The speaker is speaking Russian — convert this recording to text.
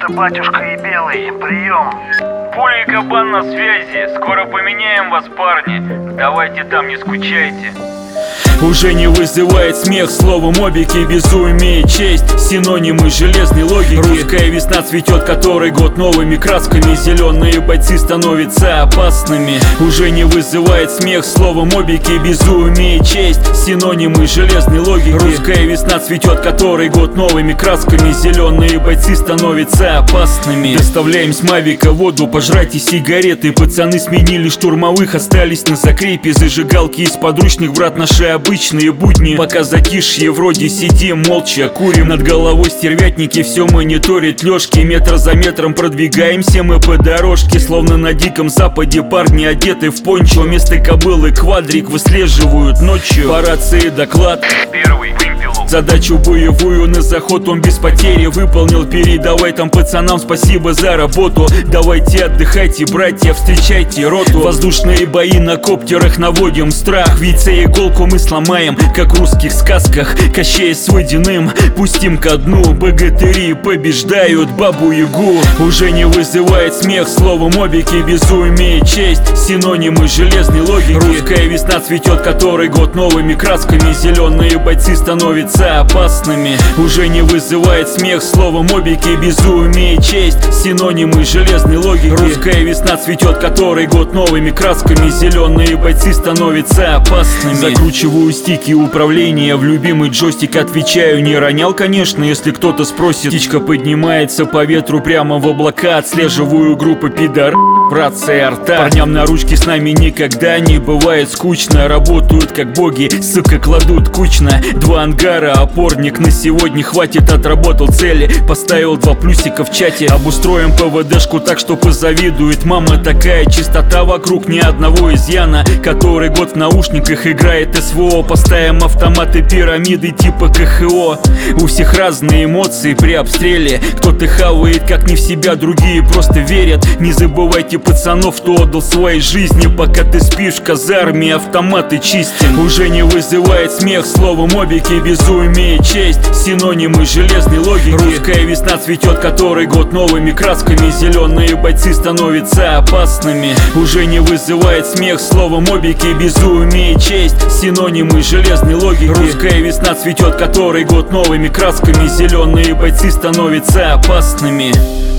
Это батюшка и Белый, прием. Пуля и Кабан на связи, скоро поменяем вас, парни. Давайте там, не скучайте. Уже не вызывает смех слово мобики, безумие и честь, синонимы железной логики. Русская весна цветет который год новыми красками, зеленые бойцы становятся опасными. Уже не вызывает смех слово мобики, безумие и честь, синонимы железной логики. Русская весна цветет который год новыми красками, зеленые бойцы становятся опасными. Доставляем с Мавика воду, пожрайте сигареты. Пацаны сменили штурмовых, остались на закрепе. Зажигалки из подручных врат, наши обычные будни. Пока затишье, вроде сидим молча, курим. Над головой стервятники все мониторят лёжки. Метр за метром продвигаемся мы по дорожке, словно на Диком Западе парни одеты в пончо. Вместо кобылы квадрик выслеживают ночью. По рации доклад. Первый вымпелу. Задачу боевую на заход он без потери выполнил. Передавай там пацанам спасибо за работу. Давайте отдыхайте, братья, встречайте роту. Воздушные бои на коптерах наводим страх. Ведь иголку мы сломаем, как в русских сказках. Кощей с водяным пустим ко дну. Богатыри побеждают бабу-ягу. Уже не вызывает смех слово мобики, безумие и честь, синонимы железной логики. Русская весна цветет который год новыми красками, зеленые бойцы становятся опасными. Уже не вызывает смех слово мобики, безумие и честь, синонимы железной логики. Русская весна цветет который год новыми красками, зеленые бойцы становятся опасными. Закручиваю стики управления в любимый джойстик, отвечаю, не ронял, конечно, если кто-то спросит. Птичка поднимается по ветру прямо в облака, отслеживаю группы пидор. Рация рта. Парням на ручки с нами никогда не бывает скучно. Работают как боги, сука, кладут кучно. 2 ангара, опорник на сегодня хватит. Отработал цели, поставил 2 плюсика в чате. Обустроим ПВДшку так, что позавидует мама. Такая чистота вокруг, ни одного изъяна. Который год в наушниках играет СВО. Поставим автоматы пирамиды типа КХО. У всех разные эмоции при обстреле. Кто-то хавает как не в себя, другие просто верят. Не забывайте пацанов, кто отдал своей жизни. Пока ты спишь в казарме, автоматы чистим. Уже не вызывает смех слово мобики, безумие и честь, синонимы железной логики. Русская весна цветет который год новыми красками, зеленые бойцы становятся опасными. Уже не вызывает смех слово мобики, безумие и честь, синонимы железной логики. Русская весна цветет который год новыми красками, зеленые бойцы становятся опасными.